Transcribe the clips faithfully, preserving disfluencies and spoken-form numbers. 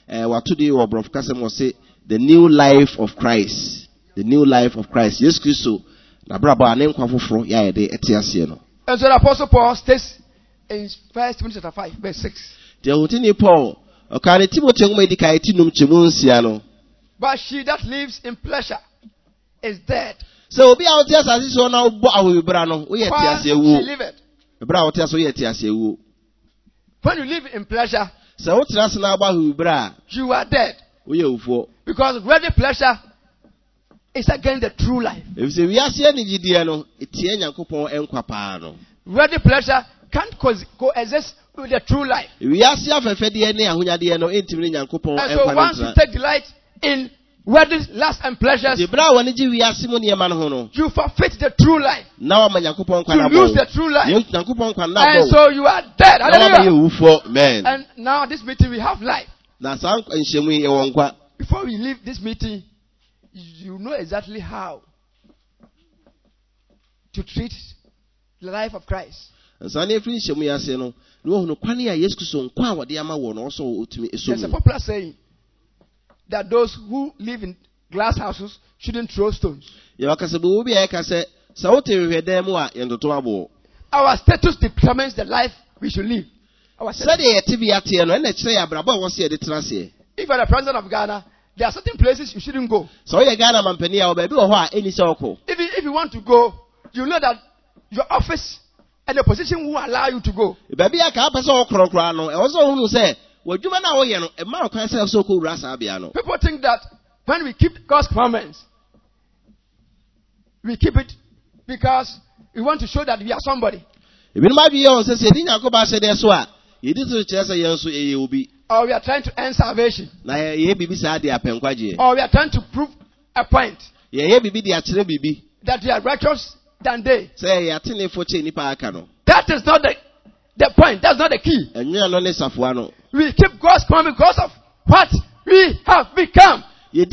eh what to do or Prof Kasem was say the new life of Christ. The new life of Christ. Yes, Christo. Na braba anem kwa foforo ya de etiase no. And so the Apostle Paul states in First Timothy chapter five, verse six. The Otini Paul, okane Timothy ngumedi ka etinum chemu nsia no. But she that lives in pleasure is dead. So obi a otia asase so na obo awebra no, wo ye tiase ewu. She liveth. Ebra otia so ye tiase ewu. When you live in pleasure, so wo tira se na agba awebra, you are dead. Wo ye ufo. Because worldly pleasure is against the true life. If say we ase ani gidie no, etie Nyankopon enkwa pa no. Worldly pleasure can't coexist with the true life. We ase afefede ne ahonyade no entimi Nyankopon enkwa no. And so once you take delight in worldly lust and pleasures, you forfeit the true life. You lose the true life. And so you are dead. Hallelujah. Amen. And now this meeting we have life. Before we leave this meeting, you know exactly how to treat the life of Christ. There's a popular saying that those who live in glass houses shouldn't throw stones. Our status determines the life we should live. Our if you're the president of Ghana, there are certain places you shouldn't go. So if you, if you want to go, you know that your office and the position will allow you to go. People think that when we keep God's commandments, we keep it because we want to show that we are somebody. Or we are trying to earn salvation. Or we are trying to prove a point that we are righteous than they. That is not the, the point. That's not the key. We keep God's commandment because of what we have become.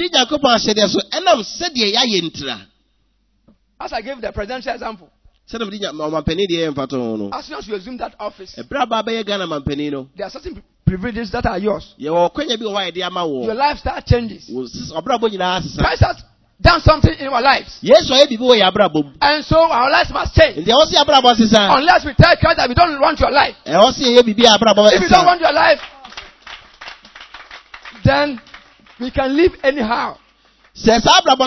As I gave the presidential example. As soon as you assume that office, there are certain privileges that are yours. Your lifestyle changes. Christ has done something in our lives. And so our lives must change. Unless we tell Christ that we don't want your life. If you don't want your life, then we can live anyhow. But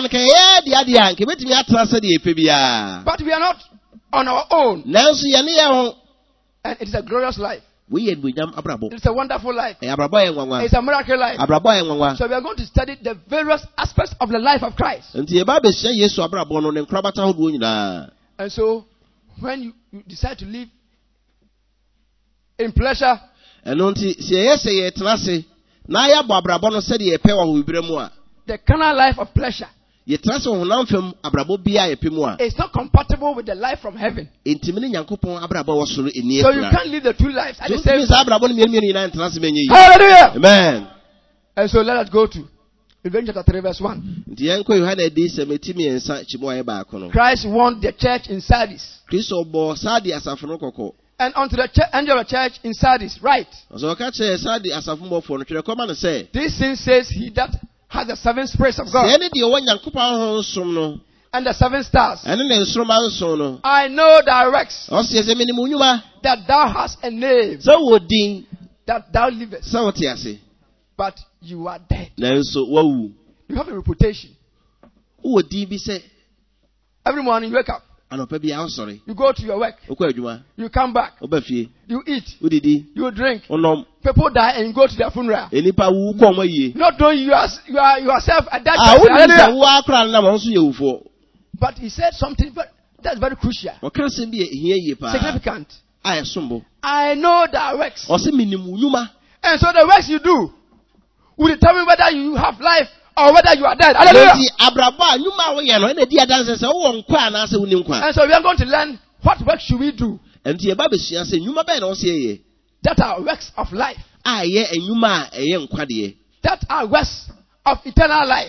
we are not on our own. And it is a glorious life. It's a wonderful life. It's a miracle life. So we are going to study the various aspects of the life of Christ. And so when you, you decide to live in pleasure, the carnal life of pleasure is not compatible with the life from heaven. So you can't live the two lives at the same time. Hallelujah. Amen. And so let us go to Revelation chapter three verse one. Christ warned the church in Sardis. And unto the ch- angel of the church in Sardis, write. This thing says he that has the seven spirits of God and the seven stars. I know thy works, that thou hast a name, that thou livest, but you are dead. You have a reputation. Every morning you wake up, you go to your work, you come back, you eat, you drink, people die and you go to their funeral. Not knowing you are, you are yourself a dead person. But he said something that's very crucial, significant. I know thy works. And so the works you do will determine whether you have life or whether you are dead. Hallelujah. And so we are going to learn what work should we do that are works of life, that are works of eternal life,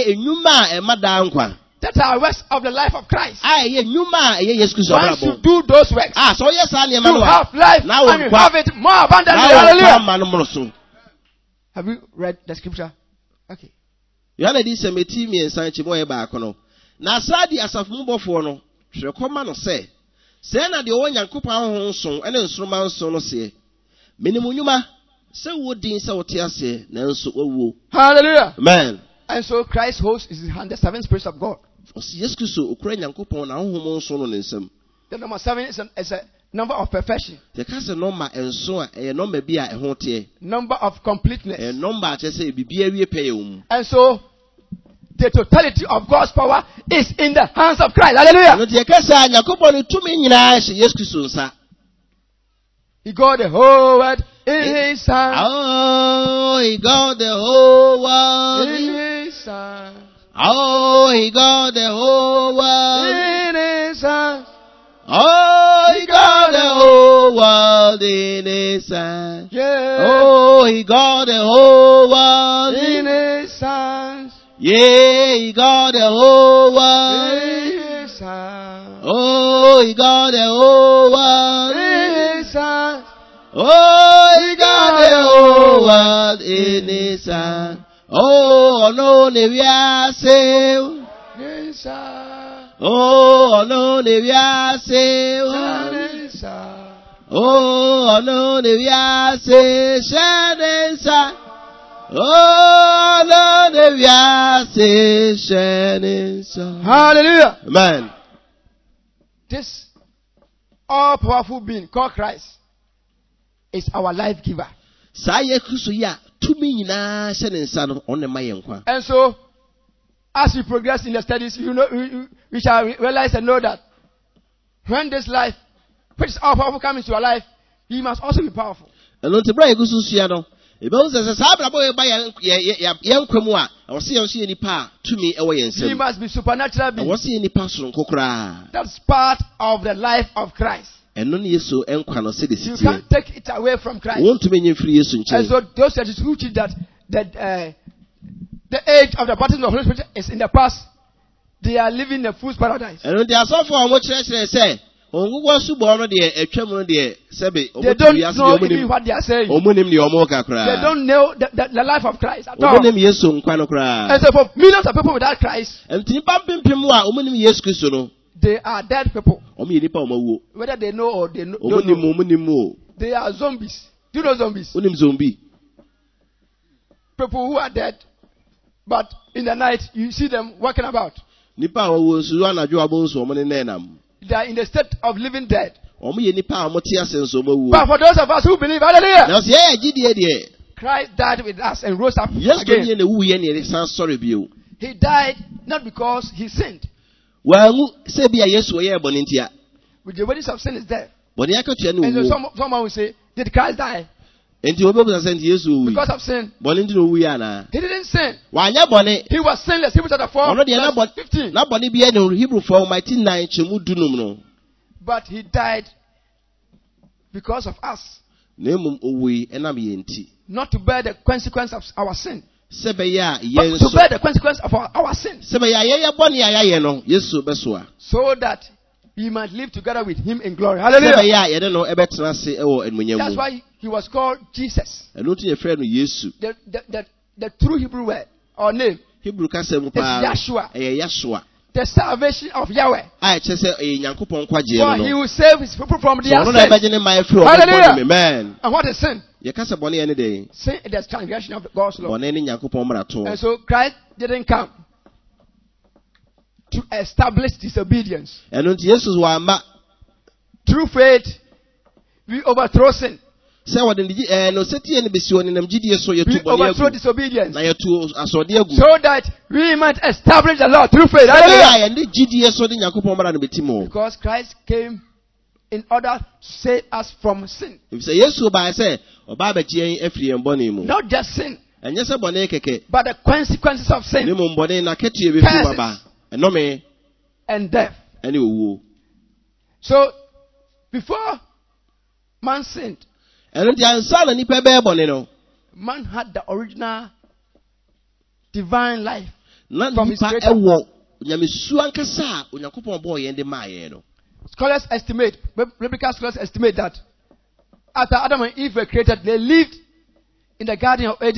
that are works of the life of Christ. Once you do those works, you have life and you have it more abundantly. Hallelujah. Have you read the scripture? Okay. You had a decent me and Sanchi boy back on. Now, Sadi as of Mubofono, shall come on say. Sena the one Yankupa song and instrument sono say. Minimunuma, so would the Sautia say, Nelson. Hallelujah. Amen. And so Christ's host is the seven spirits of God. Yes, so Ukrainian coupon, our home son in some. The number seven is, an, is a number of perfection. The cast a number and so a number be a hotel. Number of completeness. A number just say be a pay. And so the totality of God's power is in the hands of Christ. Hallelujah. He got the whole world in his hand. Oh, he got the whole world in his hand. Oh, he got the whole world in his hand. Oh, he got the whole world in his hand. Yeah. Oh, he got the whole world in his hands. Yeah, he got the whole world in his hands. Oh, he got the whole world in his hands. Oh, he got the whole world in his hand. Oh, no, Nevia say. Oh, no, Nevia say. Oh, no, Nevia say. Shanensa. Oh, no, Nevia say. Shanensa. Hallelujah. Amen. This all powerful being called Christ is our life giver. And so, as we progress in the studies, you know, we, we shall realize and know that when this life, which is all powerful, comes into our life, he must also be powerful. He must be supernatural being. That's part of the life of Christ. You can't take it away from Christ. And so those churches who teach that that uh, the age of the baptism of the Holy Spirit is in the past, they are living in a fool's paradise. They don't know even what they are saying. They don't know the, the, the life of Christ at all. And so for millions of people without Christ, they are dead people. Whether they know or they know, don't know. They are zombies. Do you know zombies? People who are dead, but in the night you see them walking about. They are in the state of living dead. But for those of us who believe, hallelujah, Christ died with us and rose up again. He died not because he sinned. With the wages of sin is death. And so some, someone will say, did Christ die? Because of sin. He didn't sin. He was sinless. Hebrews chapter four, verse fifteen. But he died because of us. Not to bear the consequence of our sin. But to bear the consequence of our, our sin. So that we might live together with him in glory. Hallelujah. That's why he was called Jesus. The, the, the, the true Hebrew word or name is Yeshua. The salvation of Yahweh. For he will save his people from their sins. Hallelujah. Amen. And what is sin? Sin is the transgression of God's law. And so Christ didn't come to establish disobedience. Through faith, we overthrow sin. We overthrow disobedience. So that we might establish the law through faith. Because Christ came in order to save us from sin. Not just sin, but the consequences of sin. Curses and death. So, before man sinned, man had the original divine life from his creator. Scholars estimate, biblical scholars estimate that after Adam and Eve were created, they lived in the Garden of Eden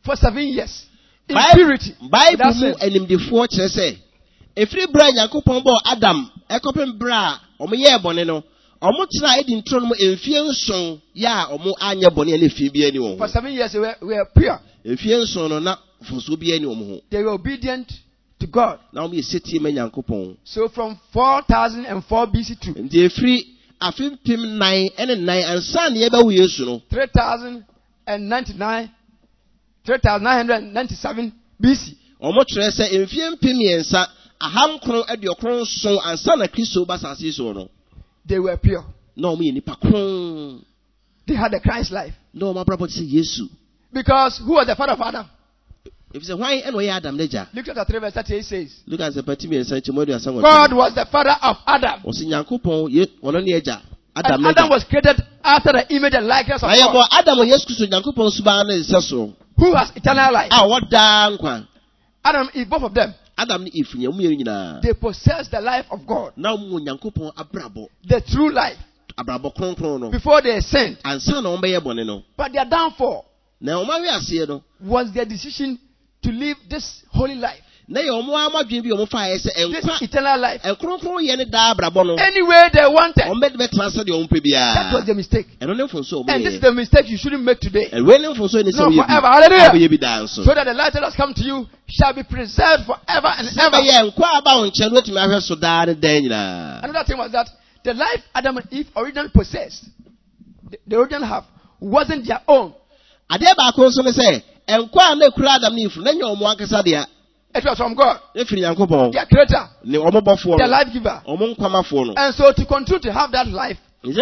for seven years. In purity. Bible mu enimdefo kyerɛ sɛ efiri bra Nyankopɔn bɔ Adam ekopem bra omo ye bɔne no omo tena edi ntro no emfie nson ya omo anya bɔne na efie bi ani wo. For seven years we were, we were pure. Efie nson no na foso bi ani omo ho. They were obedient to God. Na omo ye setie ma Nyankopɔn. So from four thousand four B C two. Ndi efiri afimpim nine ene nine ansa na ye ba wo Yesu no. three thousand ninety-nine three thousand nine hundred ninety-seven B C. Omo kyerɛ sɛ emfie mpim yensa aham kron aduokron so ansa na Kristo ba sase so no. They were pure. No me nipa kron. They had a Christ life. No ma brabo say Yesu. Because who was the father of Adam? If say why eno ye Adam leja. Luke chapter three verse thirty-eight says. Look at the party me ensa chimodu asango. God was the father of Adam. O si Nyankopon ye ono ne eja. Adam and Adam was created after the image and likeness of God. Adam Yesu Kristo Nyankopon suba na nseso. Who has eternal life? Ah what da nkwa. Adam Eve, both of them. Adam ni Eve nya mu nyina. They possess the life of God. Na mu Nyankopon abrabo. The true life. Abrabo kronkron no. Before they sinned. Ansa na ombe ye bone no. But their downfall. Na oma wi ase no. Was their decision to live this holy life. Na ye omo amadwen bi omo fa ese enkwa eternal life. Enkronkron ye ne da abrabo no. Anyway they wanted. Ombe be transfer de ompe bia. That was the mistake. Eno ne fonso omo. And this is the mistake you shouldn't make today. And when fonso ni so ye. Forever. Hallelujah. So that the light that has come to you shall be preserved forever and ever. Ye nkwa aba on che no tumi ahwe so da ne dan nyina. Another thing was that the life Adam and Eve originally possessed, the, the original have, wasn't their own. Ade ba ko so ne say enkwa na kura Adam na Eve na nya omo akasa de. It was from God. Their creator. Their life giver. And so to continue to have that life, they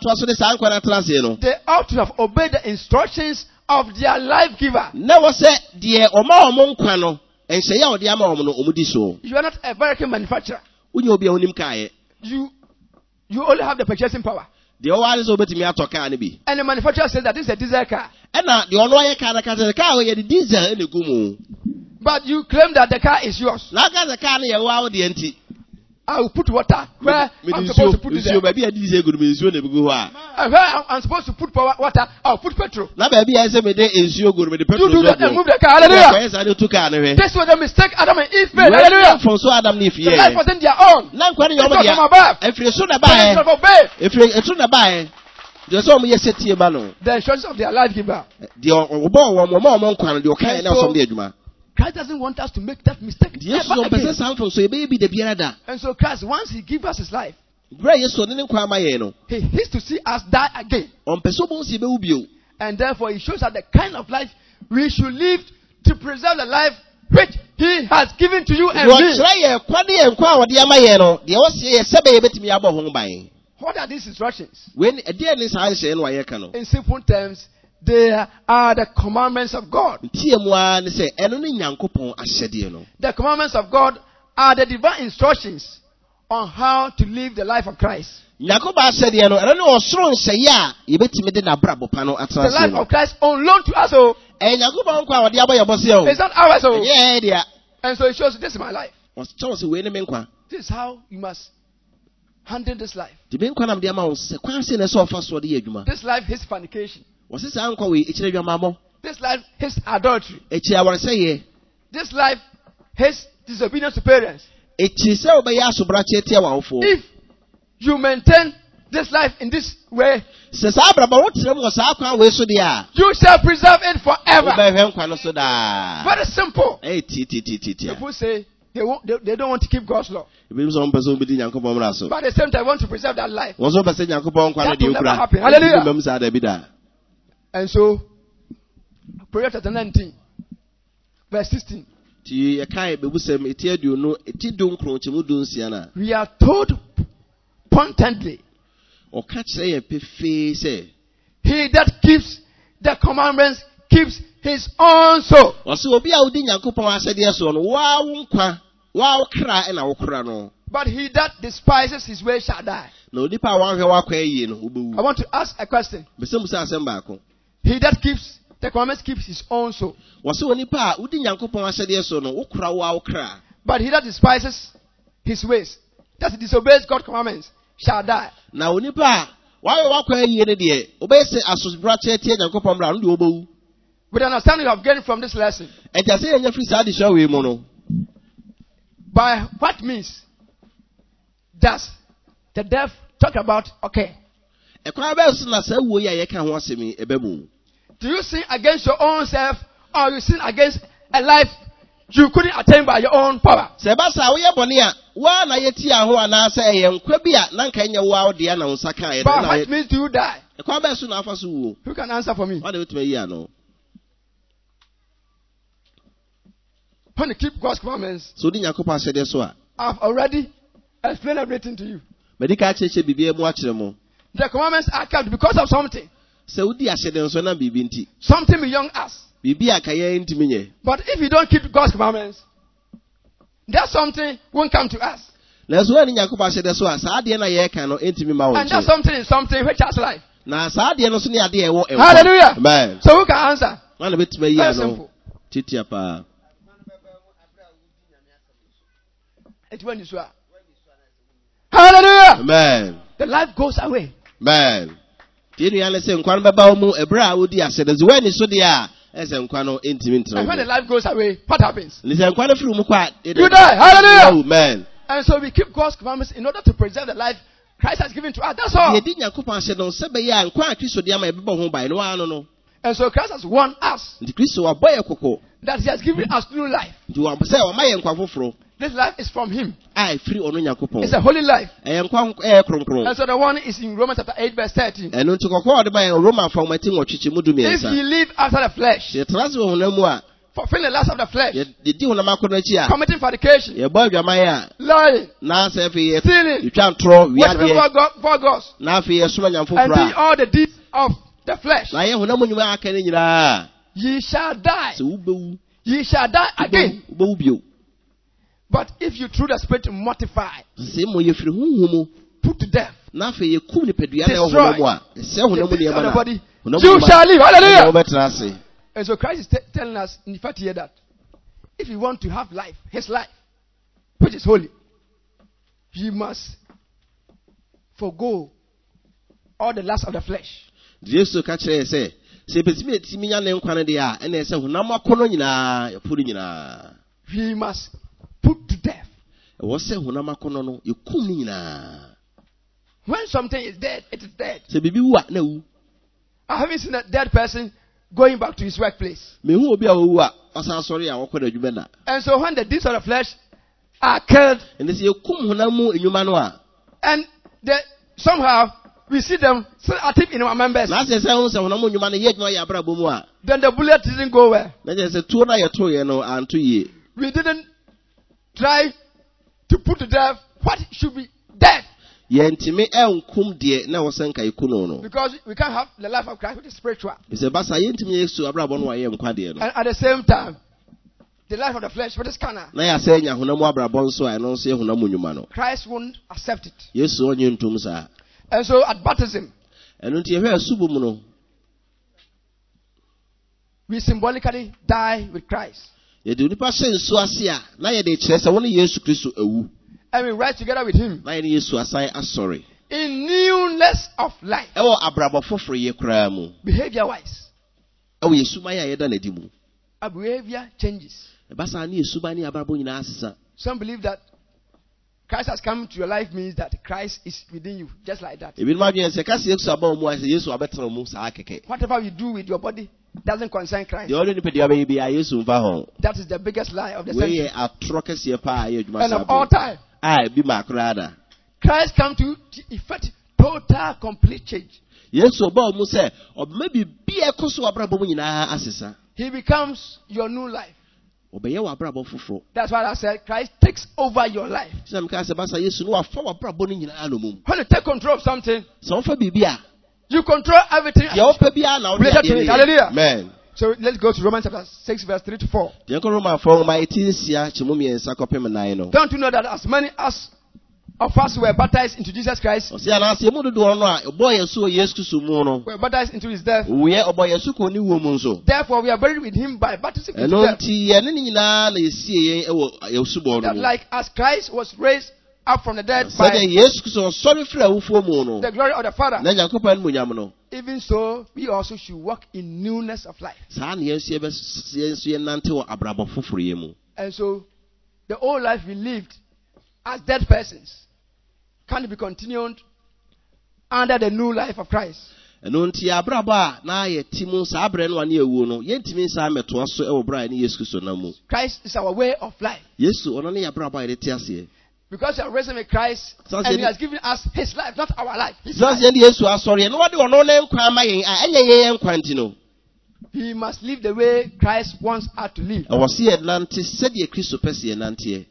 ought to have obeyed the instructions of their life giver. You are not a vehicle manufacturer. You, you only have the purchasing power. And the manufacturer says that this is a diesel car. But you claim that the car is yours. I will put water where I'm supposed to put it there. And where I'm supposed to put power, water, I'll put petrol. You do that and move the car. Hallelujah. This was the mistake Adam and Eve made. Hallelujah. The life wasn't their own. It was from above. The instructions of their life giver. Christ doesn't want us to make that mistake. And so Christ, once he gives us his life, he needs to see us die again. And therefore he shows us the kind of life we should live to preserve the life which he has given to you and me. What are these instructions? In simple terms, they are the commandments of God. The commandments of God are the divine instructions on how to live the life of Christ. The life of Christ on loan to us. Oh. It's not ours. Oh. And so it shows this is my life. This is how you must handle this life. This life is fornication. This life is adultery. This life is disobedience to parents. If you maintain this life in this way, you shall preserve it forever. Very simple. People say they, won't, they, they don't want to keep God's law. But at the same time, want to preserve that life. That will never happen. Hallelujah. And so, Proverbs chapter nineteen, verse sixteen. We are told pointedly, he that keeps the commandments keeps his own soul. But he that despises his way shall die. I want to ask a question. He that keeps the commandments keeps his own soul. But he that despises his ways, that disobeys God's commandments, shall die. With understanding of getting from this lesson. By what means does the deaf talk about okay? Do you sin against your own self or you sin against a life you couldn't attain by your own power? But what means do you die? Who can answer for me? When you keep God's commandments, I've already explained everything to you. The commandments are kept because of something. Something beyond us. But if you don't keep God's commandments, that something won't come to us. And that something is something which has life. Hallelujah. Amen. So who can answer? Very simple. Hallelujah. Amen. The life goes away. Amen. And when the life goes away, what happens? You die. Hallelujah. Amen. And so we keep God's commandments in order to preserve the life Christ has given to us. That's all. And so Christ has warned us that he has given us new life. This life is from him. It's a holy life. And so the one is in Romans chapter eight verse thirteen. If you live after the flesh, fulfill the lust of the flesh, committing fornication, lying, stealing, worshiping for gods, and doing all the deeds of the flesh, ye shall die. Ye shall die again. But if you through the Spirit mortify, put to death, destroy the body, you shall live. Hallelujah. And so Christ is t- telling us in fact here that if you want to have life, his life, which is holy, you must forgo all the lust of the flesh. We must put to death. When something is dead, it is dead. I haven't seen a dead person going back to his workplace. And so when the deeds of the flesh are killed, and they, somehow we see them still active in our members, then the bullet didn't go well. We didn't try to put to death what should be dead. Because we can't have the life of Christ, which is spiritual. And at the same time, the life of the flesh, which is carnal. Christ won't accept it. And so at baptism, we symbolically die with Christ. And we rise together with him in newness of life. Behavior wise, our behavior changes. Some believe that Christ has come to your life means that Christ is within you, just like that. Whatever you do with your body doesn't concern Christ. That is the biggest lie of the century and of all time. Christ come to effect total, complete change. He becomes your new life. That's why I said Christ takes over your life. When you take control of something, you control everything related to it. Hallelujah. Amen. So let's go to Romans chapter six verse three to four. Don't you know that as many as of us were baptized into Jesus Christ, were baptized into his death, therefore we are buried with him by baptism into death, that like as Christ was raised up from the dead by the glory of the Father, even so, we also should walk in newness of life. And so, the old life we lived as dead persons can be continued under the new life of Christ. Christ is our way of life. Because you are raising with Christ and He has given us His life, not our life. His life. We must live the way Christ wants us to live.